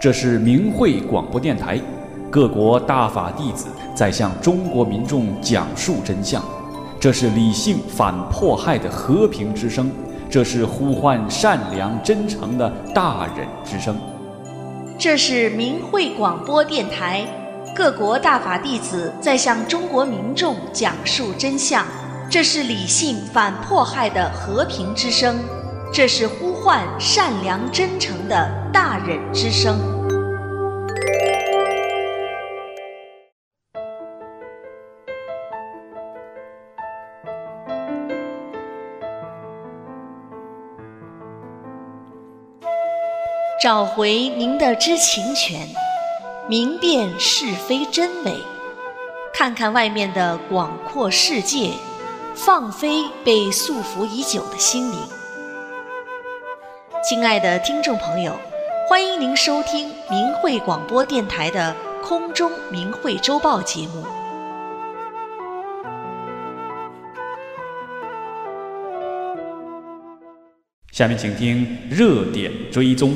这是明慧广播电台，各国大法弟子在向中国民众讲述真相。这是理性反迫害的和平之声，这是呼唤善良真诚的大忍之声。 这是明慧广播电台，各国大法弟子在向中国民众讲述真相。这是理性反迫害的和平之声，这是呼唤善良真诚的大忍之声。找回您的知情权，明辨是非真伪，看看外面的广阔世界，放飞被束缚已久的心灵。亲爱的听众朋友，欢迎您收听明慧广播电台的空中明慧周报节目。 下面请听热点追踪。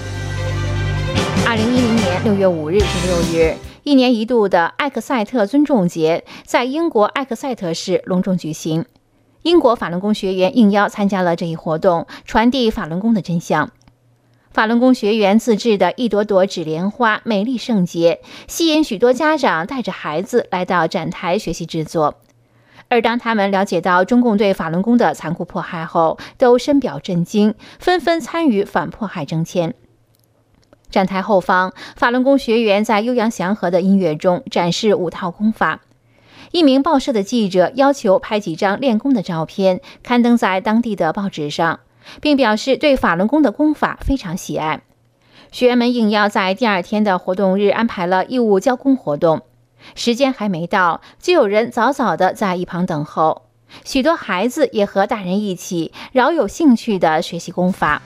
2010年6月5日至6日，一年一度的艾克塞特尊重节在英国艾克塞特市隆重举行。英国法轮功学员应邀参加了这一活动，传递法轮功的真相。法轮功学员自制的一朵朵纸莲花美丽圣洁，吸引许多家长带着孩子来到展台学习制作。而当他们了解到中共对法轮功的残酷迫害后，都深表震惊，纷纷参与反迫害征签。展台后方，法轮功学员在悠扬祥和的音乐中展示5套功法。一名报社的记者要求拍几张练功的照片，刊登在当地的报纸上，并表示对法轮功的功法非常喜爱。学员们应邀在第2天的活动日安排了义务教功活动，时间还没到，就有人早早地在一旁等候。许多孩子也和大人一起饶有兴趣地学习功法。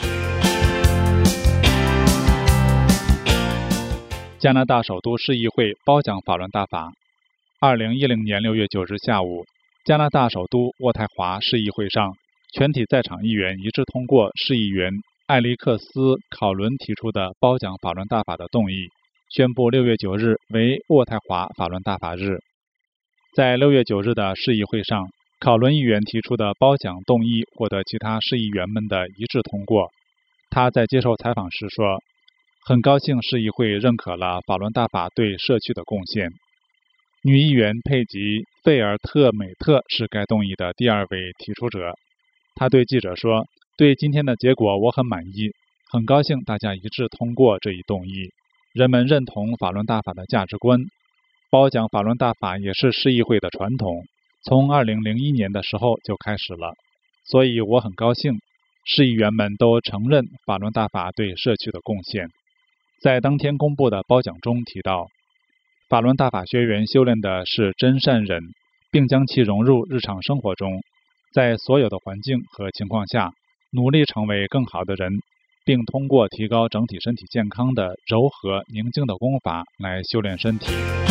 加拿大首都市议会褒奖法轮大法。2010年6月9日下午，加拿大首都渥太华市议会上，全体在场议员一致通过市议员艾利克斯·考伦提出的褒奖法轮大法的动议，宣布6月9日为渥太华法轮大法日。在6月9日的市议会上，考伦议员提出的褒奖动议获得其他市议员们的一致通过。他在接受采访时说，很高兴市议会认可了法轮大法对社区的贡献。女议员佩吉·费尔特美特是该动议的第2位提出者。她对记者说，对今天的结果我很满意，很高兴大家一致通过这一动议，人们认同法轮大法的价值观。褒奖法轮大法也是市议会的传统，从2001年的时候就开始了，所以我很高兴市议员们都承认法轮大法对社区的贡献。在当天公布的褒奖中提到，法轮大法学员修炼的是真善忍，并将其融入日常生活中，在所有的环境和情况下努力成为更好的人，并通过提高整体身体健康的柔和宁静的功法来修炼身体。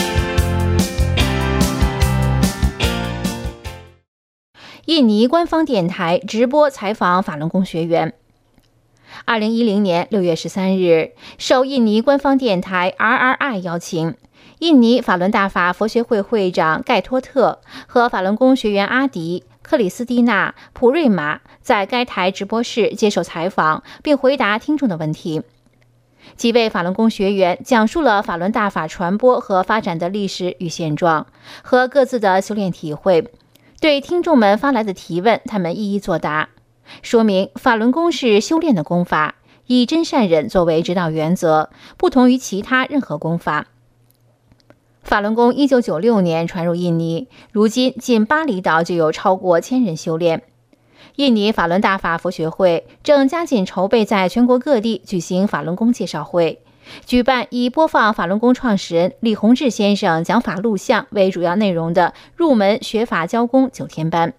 印尼官方电台直播采访法轮功学员。2010年6月13日，受印尼官方电台 RRI 邀请，印尼法轮大法佛学会会长盖托特和法轮功学员阿迪、克里斯蒂娜、普瑞玛在该台直播室接受采访，并回答听众的问题。几位法轮功学员讲述了法轮大法传播和发展的历史与现状，和各自的修炼体会。对听众们发来的提问，他们一一作答，说明法轮功是修炼的功法，以真善忍作为指导原则，不同于其他任何功法。法轮功1996年传入印尼，如今仅巴厘岛就有超过1000人修炼。印尼法轮大法佛学会正加紧筹备在全国各地举行法轮功介绍会，举办以播放法轮功创始人李洪志先生讲法录像为主要内容的入门学法教功9天班。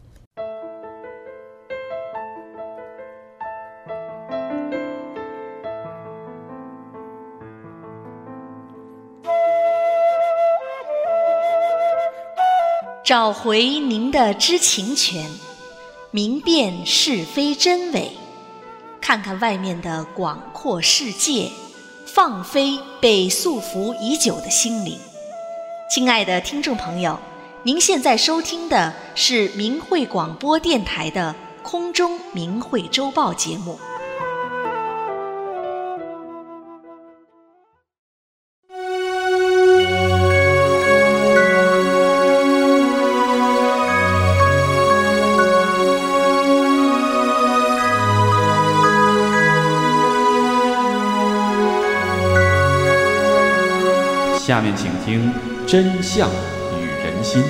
找回您的知情权，明辨是非真伪，看看外面的广阔世界， 放飞被束缚已久的心灵。亲爱的听众朋友，您现在收听的是明慧广播电台的空中明慧周报节目。 下面请听真相与人心。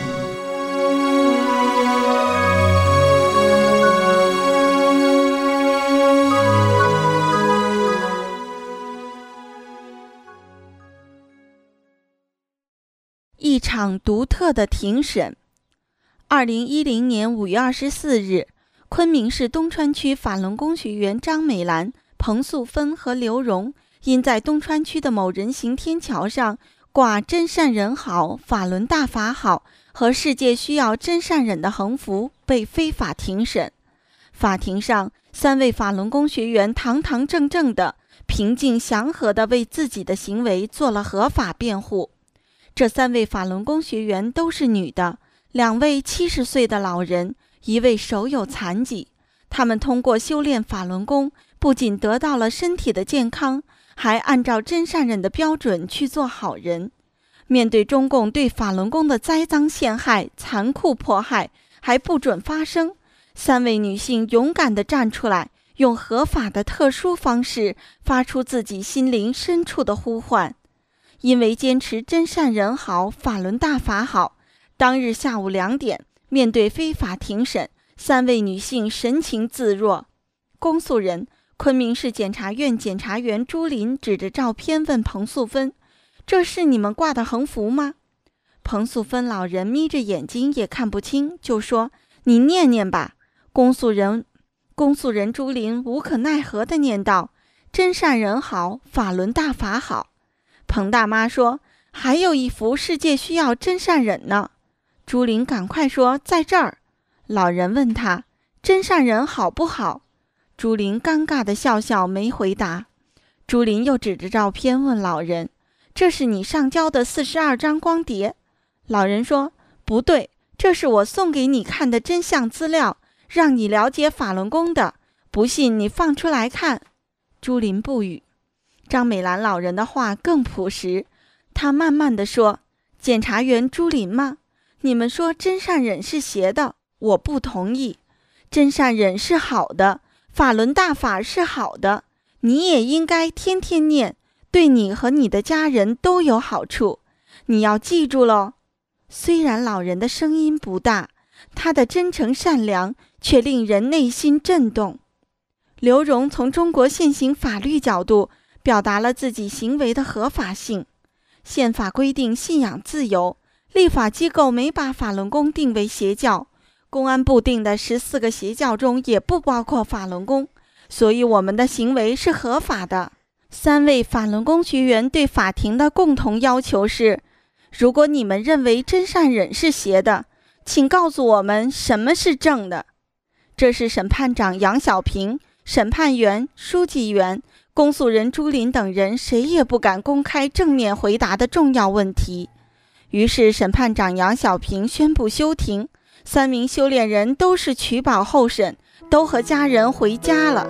一场独特的庭审。2010年5月24日，昆明市东川区法轮功学员张美兰、彭素芬和刘荣因在东川区的某人行天桥上挂真善人好、法轮大法好和世界需要真善忍的横幅，被非法庭审。法庭上，3位法轮功学员堂堂正正的、平静祥和地为自己的行为做了合法辩护。这3位法轮功学员都是女的，2位70岁的老人，1位手有残疾。他们通过修炼法轮功，不仅得到了身体的健康，还按照真善忍的标准去做好人。面对中共对法轮功的栽赃陷害、残酷迫害，还不准发声，3位女性勇敢地站出来，用合法的特殊方式发出自己心灵深处的呼唤。因为坚持真善人好、法轮大法好，当日下午2点，面对非法庭审，3位女性神情自若。公诉人昆明市检察院检察员朱林指着照片问彭素芬：“这是你们挂的横幅吗？”彭素芬老人眯着眼睛也看不清，就说：“你念念吧。”公诉人朱林无可奈何地念道：“真善人好，法轮大法好。”彭大妈说：“还有一幅世界需要真善忍呢。”朱林赶快说：“在这儿。”老人问他：“真善忍好不好？”朱林尴尬地笑笑没回答。朱林又指着照片问老人：“这是你上交的42张光碟？”老人说：“不对，这是我送给你看的真相资料，让你了解法轮功的，不信你放出来看。”朱林不语。张美兰老人的话更朴实，他慢慢地说：“检察员朱林吗？你们说真善忍是邪的，我不同意。真善忍是好的，法轮大法是好的，你也应该天天念，对你和你的家人都有好处。你要记住喽。”虽然老人的声音不大，他的真诚善良却令人内心震动。刘荣从中国现行法律角度表达了自己行为的合法性。宪法规定信仰自由，立法机构没把法轮功定为邪教，公安部定的14个邪教中也不包括法轮功，所以我们的行为是合法的。3位法轮功学员对法庭的共同要求是：如果你们认为真善忍是邪的，请告诉我们什么是正的。这是审判长杨小平、审判员、书记员、公诉人朱林等人谁也不敢公开正面回答的重要问题。于是审判长杨小平宣布休庭，3名修炼人都是取保候审，都和家人回家了。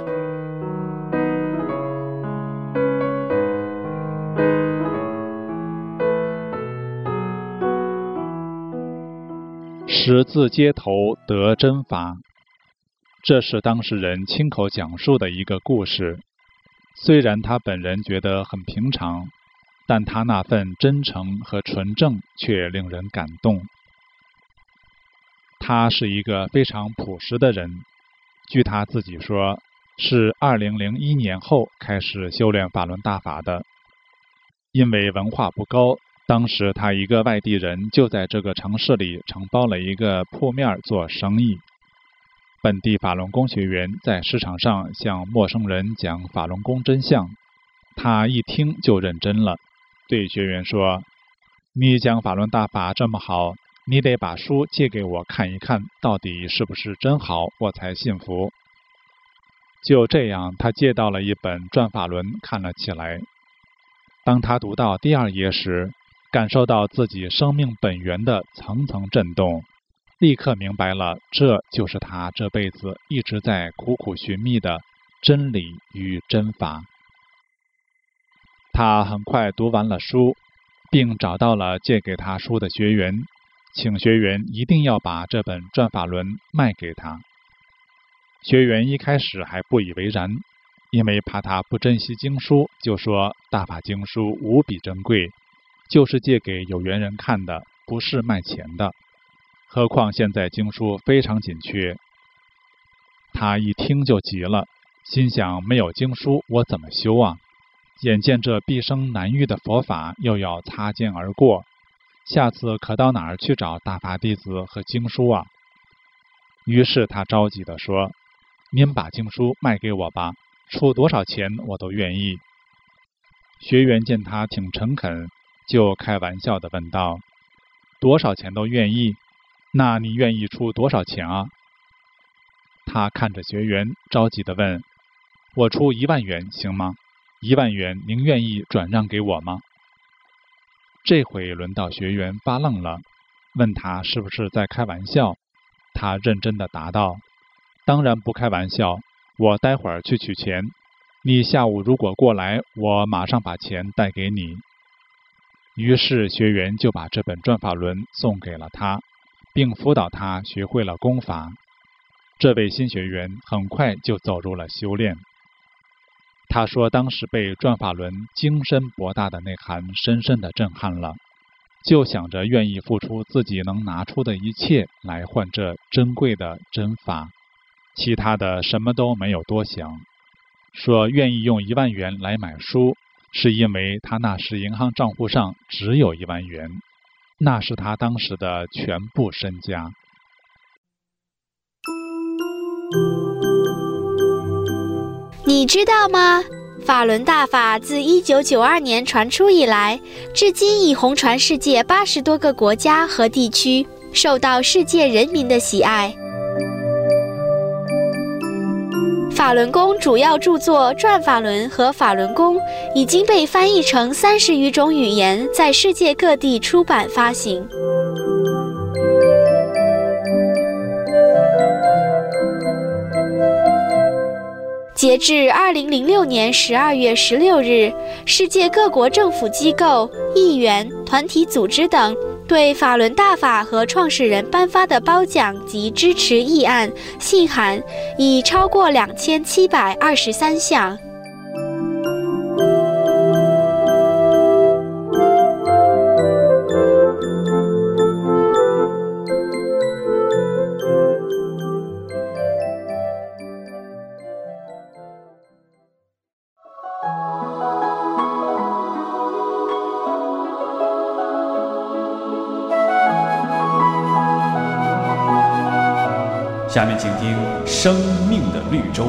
十字街头得真法，这是当事人亲口讲述的一个故事。虽然他本人觉得很平常，但他那份真诚和纯正却令人感动。他是一个非常朴实的人，据他自己说，是2001年后开始修炼法轮大法的。因为文化不高，当时他一个外地人就在这个城市里承包了一个铺面做生意。本地法轮功学员在市场上向陌生人讲法轮功真相，他一听就认真了，对学员说：“你讲法轮大法这么好，你得把书借给我看一看，到底是不是真好，我才信服。”就这样，他借到了一本转法轮看了起来。 当他读到第2页时，感受到自己生命本源的层层震动，立刻明白了，这就是他这辈子一直在苦苦寻觅的真理与真法。他很快读完了书，并找到了借给他书的学员，请学员一定要把这本转法轮卖给他。学员一开始还不以为然，因为怕他不珍惜经书，就说大法经书无比珍贵，就是借给有缘人看的，不是卖钱的。何况现在经书非常紧缺。他一听就急了，心想没有经书我怎么修啊？眼见这毕生难遇的佛法又要擦肩而过，下次可到哪儿去找大法弟子和经书啊？于是他着急地说：“您把经书卖给我吧，出多少钱我都愿意。”学员见他挺诚恳，就开玩笑地问道：“多少钱都愿意？那你愿意出多少钱啊？”他看着学员，着急地问：“我出1万元行吗？1万元您愿意转让给我吗？”这回轮到学员发愣了，问他是不是在开玩笑。他认真地答道：“当然不开玩笑，我待会儿去取钱，你下午如果过来，我马上把钱带给你。”于是学员就把这本转法轮送给了他，并辅导他学会了功法。这位新学员很快就走入了修炼。他说当时被转法轮精深博大的内涵深深地震撼了，就想着愿意付出自己能拿出的一切来换这珍贵的真法，其他的什么都没有多想。说愿意用1万元来买书，是因为他那时银行账户上只有1万元，那是他当时的全部身家。 你知道吗？法轮大法自1992年传出以来，至今已红传世界80多个国家和地区，受到世界人民的喜爱。法轮功主要著作《转法轮》和《法轮功》已经被翻译成30余种语言，在世界各地出版发行。截至2006年12月16日，世界各国政府机构、议员、团体组织等对法轮大法和创始人颁发的褒奖及支持议案、信函已超过2723项。 下面请听《生命的绿洲》。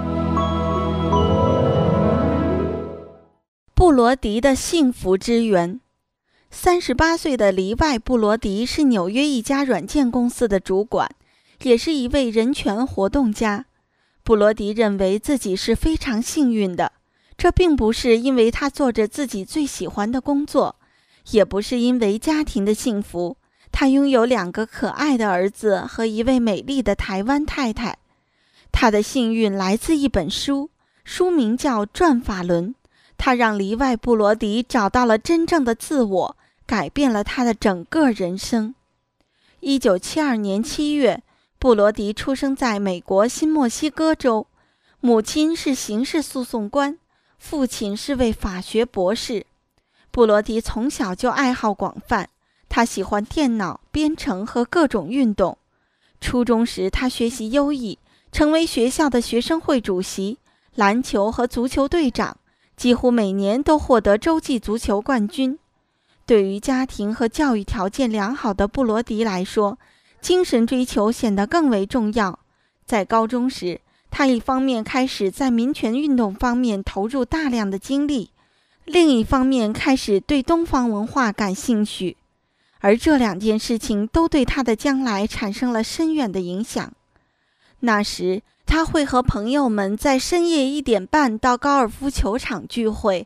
布罗迪的幸福之源。38岁的黎外·布罗迪是纽约一家软件公司的主管，也是一位人权活动家。布罗迪认为自己是非常幸运的，这并不是因为他做着自己最喜欢的工作，也不是因为家庭的幸福。他拥有2个可爱的儿子和一位美丽的台湾太太。他的幸运来自一本书，书名叫《转法轮》。他让黎外·布罗迪找到了真正的自我，改变了他的整个人生。1972年7月，布罗迪出生在美国新墨西哥州，母亲是刑事诉讼官，父亲是位法学博士。布罗迪从小就爱好广泛，他喜欢电脑、编程和各种运动。初中时，他学习优异，成为学校的学生会主席、篮球和足球队长，几乎每年都获得洲际足球冠军。对于家庭和教育条件良好的布罗迪来说，精神追求显得更为重要。在高中时，他一方面开始在民权运动方面投入大量的精力，另一方面开始对东方文化感兴趣。而这2件事情都对他的将来产生了深远的影响。那时，他会和朋友们在深夜1点半到高尔夫球场聚会，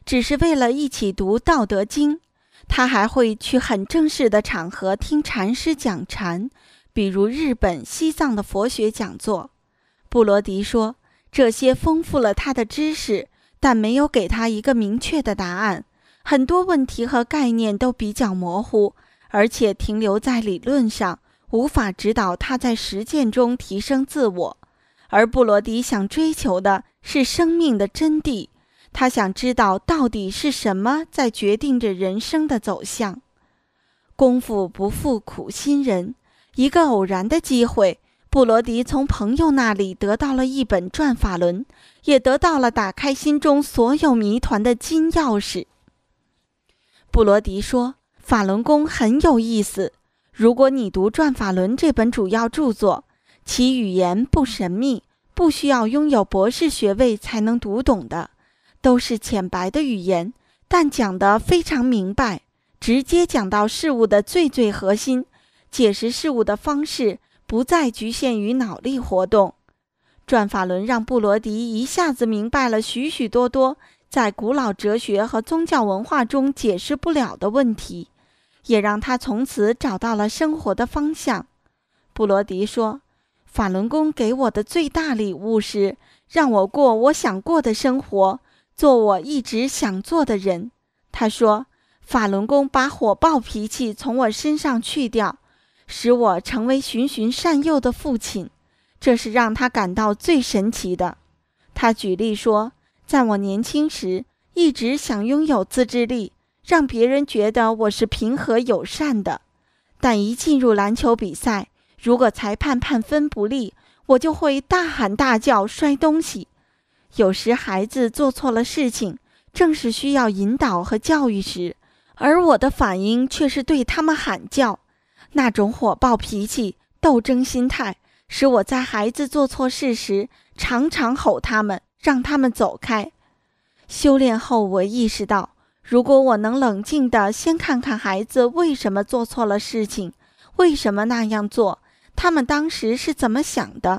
只是为了一起读《道德经》。他还会去很正式的场合听禅师讲禅，比如日本、西藏的佛学讲座。布罗迪说，这些丰富了他的知识，但没有给他一个明确的答案。很多问题和概念都比较模糊，而且停留在理论上，无法指导他在实践中提升自我。而布罗迪想追求的是生命的真谛，他想知道到底是什么在决定着人生的走向。功夫不负苦心人，一个偶然的机会，布罗迪从朋友那里得到了一本转法轮，也得到了打开心中所有谜团的金钥匙。布罗迪说，法轮功很有意思，如果你读《转法轮》这本主要著作，其语言不神秘，不需要拥有博士学位才能读懂的，都是浅白的语言，但讲得非常明白，直接讲到事物的最核心，解释事物的方式不再局限于脑力活动。转法轮让布罗迪一下子明白了许许多多在古老哲学和宗教文化中解释不了的问题，也让他从此找到了生活的方向。布罗迪说，法轮功给我的最大礼物是让我过我想过的生活，做我一直想做的人。他说，法轮功把火爆脾气从我身上去掉，使我成为循循善诱的父亲，这是让他感到最神奇的。他举例说，在我年轻时，一直想拥有自制力，让别人觉得我是平和友善的，但一进入篮球比赛，如果裁判判分不利，我就会大喊大叫，摔东西。有时孩子做错了事情，正是需要引导和教育时，而我的反应却是对他们喊叫。那种火爆脾气、斗争心态，使我在孩子做错事时常常吼他们，让他们走开。修炼后，我意识到，如果我能冷静地先看看孩子为什么做错了事情，为什么那样做，他们当时是怎么想的。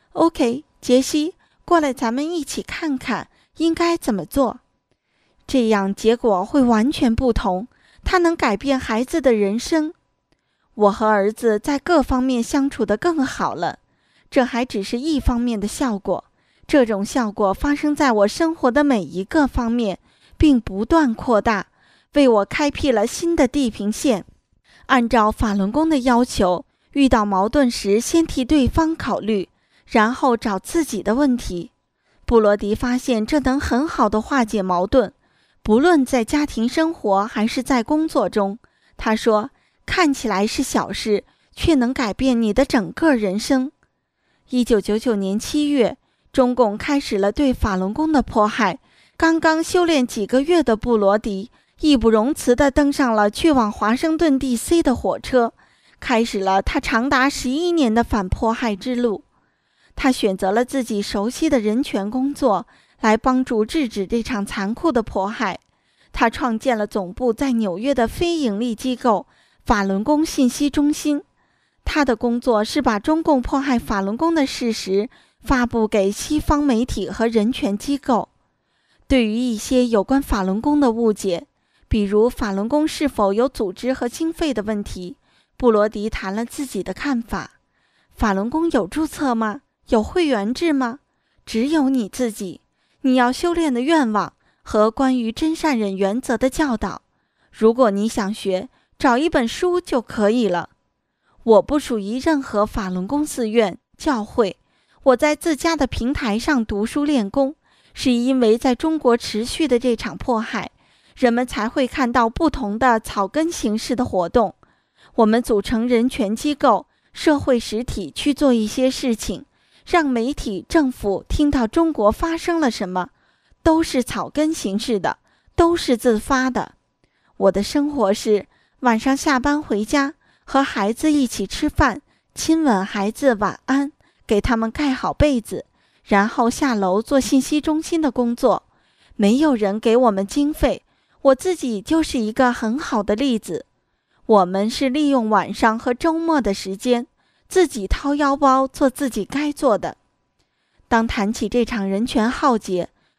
OK， 杰西，过来咱们一起看看应该怎么做。这样结果会完全不同，它能改变孩子的人生。我和儿子在各方面相处得更好了，这还只是一方面的效果，这种效果发生在我生活的每一个方面，并不断扩大，为我开辟了新的地平线。按照法轮功的要求，遇到矛盾时先替对方考虑，然后找自己的问题。布罗迪发现这能很好地化解矛盾，不论在家庭生活还是在工作中。他说，看起来是小事，却能改变你的整个人生。1999年7月，中共开始了对法轮功的迫害。刚刚修炼几个月的布罗迪义不容辞地登上了去往华盛顿 DC 的火车，开始了他长达11年的反迫害之路。他选择了自己熟悉的人权工作，来帮助制止这场残酷的迫害。他创建了总部在纽约的非营利机构法轮功信息中心。他的工作是把中共迫害法轮功的事实发布给西方媒体和人权机构。对于一些有关法轮功的误解，比如法轮功是否有组织和经费的问题，布罗迪谈了自己的看法。法轮功有注册吗？有会员制吗？只有你自己，你要修炼的愿望和关于真善忍原则的教导。如果你想学，找一本书就可以了。我不属于任何法轮功寺院、教会，我在自家的平台上读书练功，是因为在中国持续的这场迫害，人们才会看到不同的草根形式的活动。我们组成人权机构、社会实体去做一些事情，让媒体、政府听到中国发生了什么，都是草根形式的，都是自发的。我的生活是晚上下班回家，和孩子一起吃饭，亲吻孩子晚安，给他们盖好被子，然后下楼做信息中心的工作。没有人给我们经费，我自己就是一个很好的例子。我们是利用晚上和周末的时间，自己掏腰包做自己该做的。当谈起这场人权浩劫，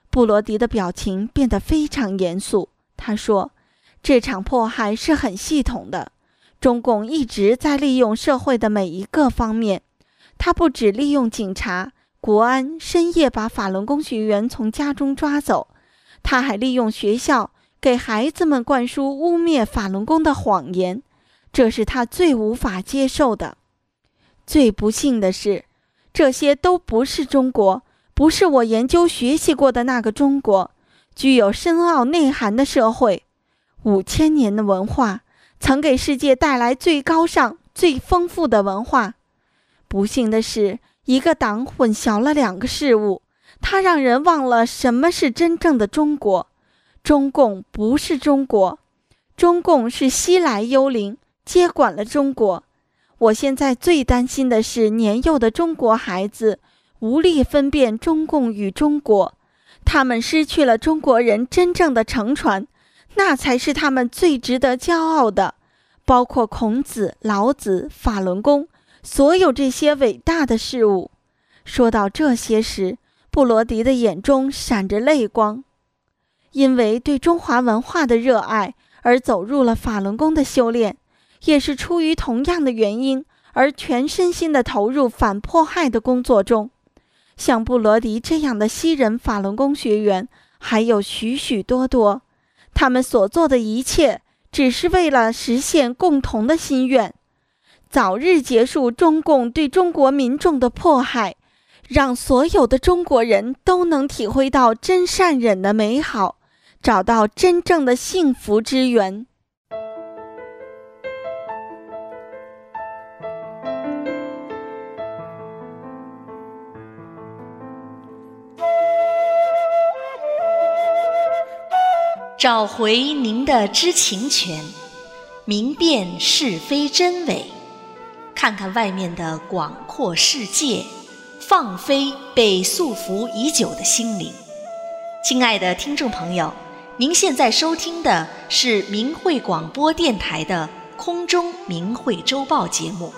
布罗迪的表情变得非常严肃。他说，这场迫害是很系统的，中共一直在利用社会的每一个方面。他不只利用警察、国安深夜把法轮功学员从家中抓走，他还利用学校给孩子们灌输污蔑法轮功的谎言，这是他最无法接受的。最不幸的是，这些都不是中国，不是我研究学习过的那个中国，具有深奥内涵的社会，5000年的文化，曾给世界带来最高尚、最丰富的文化。不幸的是，一个党混淆了2个事物，它让人忘了什么是真正的中国。中共不是中国，中共是西来幽灵，接管了中国。我现在最担心的是年幼的中国孩子无力分辨中共与中国，他们失去了中国人真正的承传，那才是他们最值得骄傲的，包括孔子、老子、法轮功，所有这些伟大的事物。说到这些时，布罗迪的眼中闪着泪光。因为对中华文化的热爱而走入了法轮功的修炼，也是出于同样的原因而全身心地投入反迫害的工作中。像布罗迪这样的西人法轮功学员还有许许多多，他们所做的一切只是为了实现共同的心愿，早日结束中共对中国民众的迫害，让所有的中国人都能体会到真善忍的美好，找到真正的幸福之源。 找回您的知情权，明辨是非真伪，看看外面的广阔世界，放飞被束缚已久的心灵。亲爱的听众朋友，您现在收听的是明慧广播电台的空中明慧周报节目。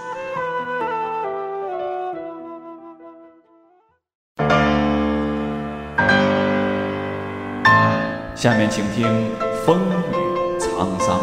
下面请听风雨沧桑。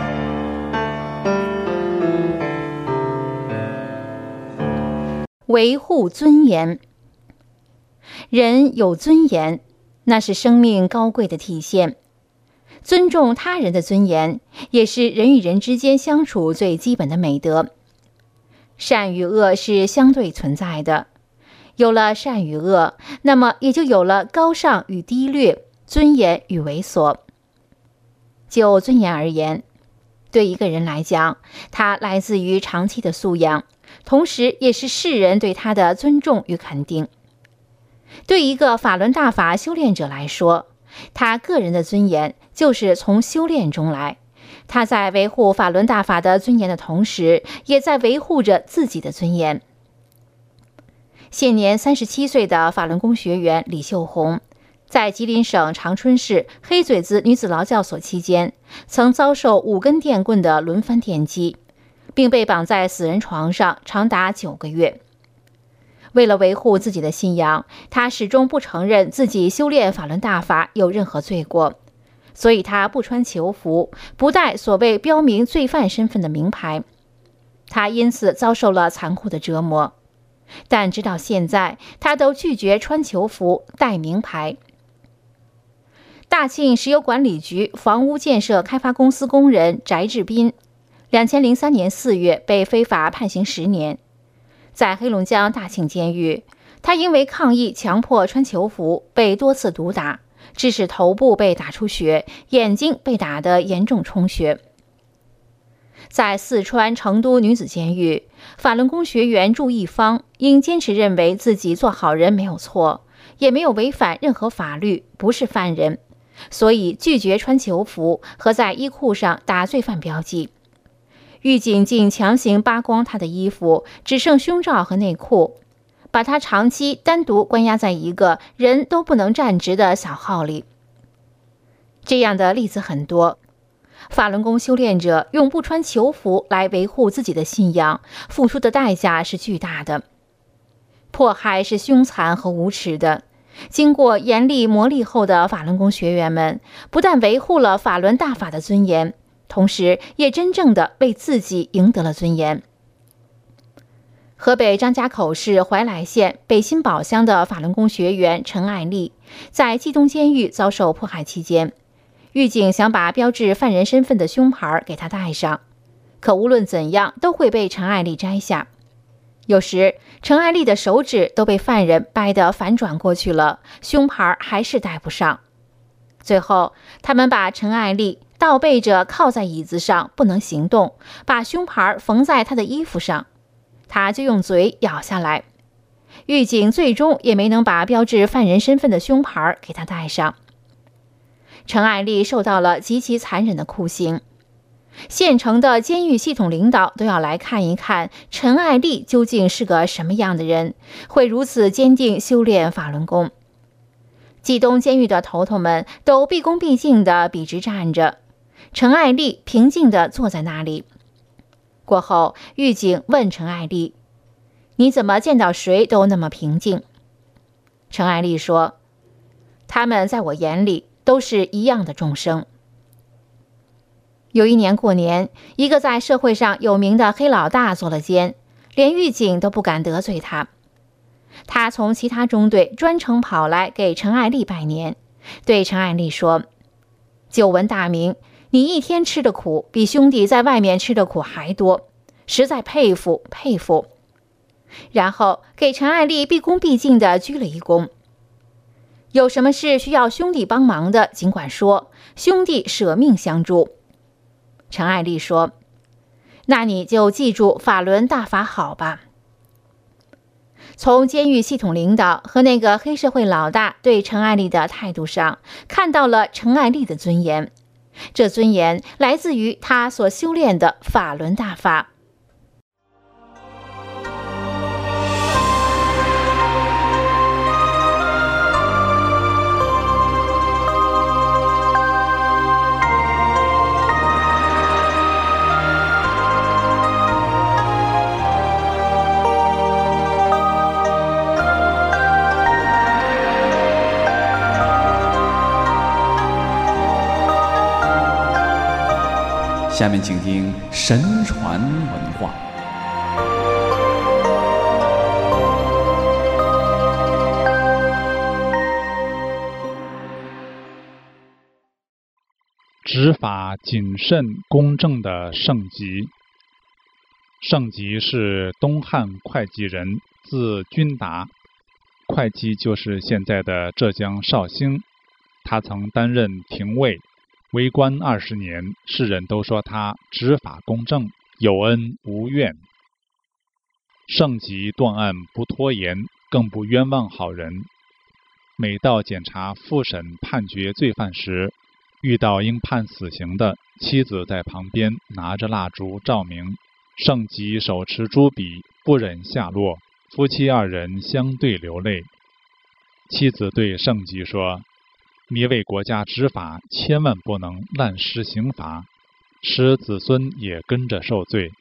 维护尊严。人有尊严，那是生命高贵的体现。尊重他人的尊严，也是人与人之间相处最基本的美德。善与恶是相对存在的，有了善与恶，那么也就有了高尚与低劣，尊严与猥琐。就尊严而言，对一个人来讲，它来自于长期的素养，同时也是世人对他的尊重与肯定。对一个法轮大法修炼者来说，他个人的尊严就是从修炼中来，他在维护法轮大法的尊严的同时，也在维护着自己的尊严。现年37岁的法轮功学员李秀红，在吉林省长春市黑嘴子女子劳教所期间，曾遭受5根电棍的轮番电击，并被绑在死人床上长达9个月。为了维护自己的信仰，他始终不承认自己修炼法轮大法有任何罪过，所以他不穿囚服，不戴所谓标明罪犯身份的名牌。他因此遭受了残酷的折磨，但直到现在，他都拒绝穿囚服、戴名牌。大庆石油管理局房屋建设开发公司工人翟志斌，2003年4月被非法判刑10年。在黑龙江大庆监狱，他因为抗议强迫穿囚服，被多次毒打，致使头部被打出血，眼睛被打得严重充血。在四川成都女子监狱，法轮功学员祝一方因坚持认为自己做好人没有错，也没有违反任何法律，不是犯人，所以拒绝穿囚服和在衣裤上打罪犯标记。狱警竟强行扒光他的衣服，只剩胸罩和内裤，把他长期单独关押在一个人都不能站直的小号里。这样的例子很多。法轮功修炼者用不穿囚服来维护自己的信仰，付出的代价是巨大的。迫害是凶残和无耻的， 经过严厉磨砺后的法轮功学员们，不但维护了法轮大法的尊严，同时也真正的为自己赢得了尊严。河北张家口市怀来县北新堡乡的法轮功学员陈爱丽，在冀东监狱遭受迫害期间，狱警想把标志犯人身份的胸牌给她戴上，可无论怎样都会被陈爱丽摘下。有时陈爱丽的手指都被犯人掰得反转过去了，胸牌还是戴不上。最后他们把陈爱丽倒背着靠在椅子上不能行动，把胸牌缝在她的衣服上，她就用嘴咬下来。狱警最终也没能把标志犯人身份的胸牌给她戴上。陈爱丽受到了极其残忍的酷刑，县城的监狱系统领导都要来看一看陈爱丽究竟是个什么样的人，会如此坚定修炼法轮功。冀东监狱的头头们都毕恭毕敬地笔直站着，陈爱丽平静地坐在那里。过后，狱警问陈爱丽：“你怎么见到谁都那么平静？”陈爱丽说：“他们在我眼里都是一样的众生。”有一年过年，一个在社会上有名的黑老大做了监，连狱警都不敢得罪他。他从其他中队专程跑来给陈爱丽拜年，对陈爱丽说：“久闻大名，你一天吃的苦比兄弟在外面吃的苦还多，实在佩服佩服。”然后给陈爱丽毕恭毕敬地鞠了一躬。有什么事需要兄弟帮忙的，尽管说，兄弟舍命相助。陈爱丽说：“那你就记住法轮大法好吧。”从监狱系统领导和那个黑社会老大对陈爱丽的态度上，看到了陈爱丽的尊严。这尊严来自于她所修炼的法轮大法。 下面请听神传文化。 执法谨慎公正的盛极。盛极是东汉会稽人，字君达，会稽就是现在的浙江绍兴。他曾担任廷尉，为官20年，世人都说他执法公正，有恩无怨。盛极断案不拖延，更不冤枉好人。每到检察复审判决罪犯时，遇到应判死刑的，妻子在旁边拿着蜡烛照明，盛极手持朱笔，不忍下落，夫妻2人相对流泪。妻子对盛极说：“你为国家执法，千万不能滥施刑罚，使子孙也跟着受罪。”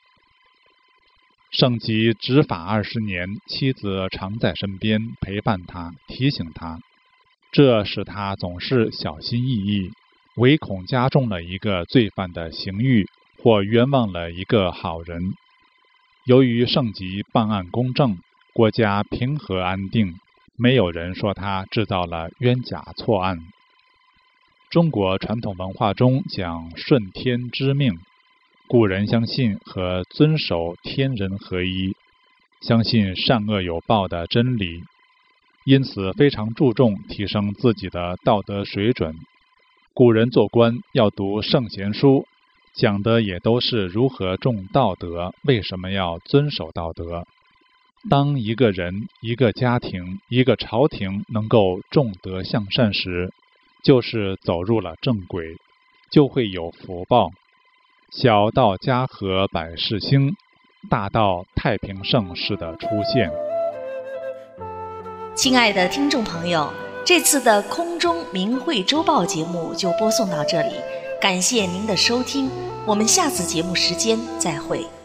盛极执法20年，妻子常在身边陪伴他，提醒他，这使他总是小心翼翼，唯恐加重了一个罪犯的刑狱，或冤枉了一个好人。由于盛极办案公正，国家平和安定，没有人说他制造了冤假错案。中国传统文化中讲顺天知命，古人相信和遵守天人合一，相信善恶有报的真理，因此非常注重提升自己的道德水准。古人做官要读圣贤书，讲的也都是如何重道德，为什么要遵守道德。当一个人、一个家庭、一个朝廷能够重德向善时，就是走入了正轨，就会有福报。小到家和百事兴，大到太平盛世的出现。 亲爱的听众朋友，这次的空中明慧周报节目就播送到这里，感谢您的收听，我们下次节目时间再会。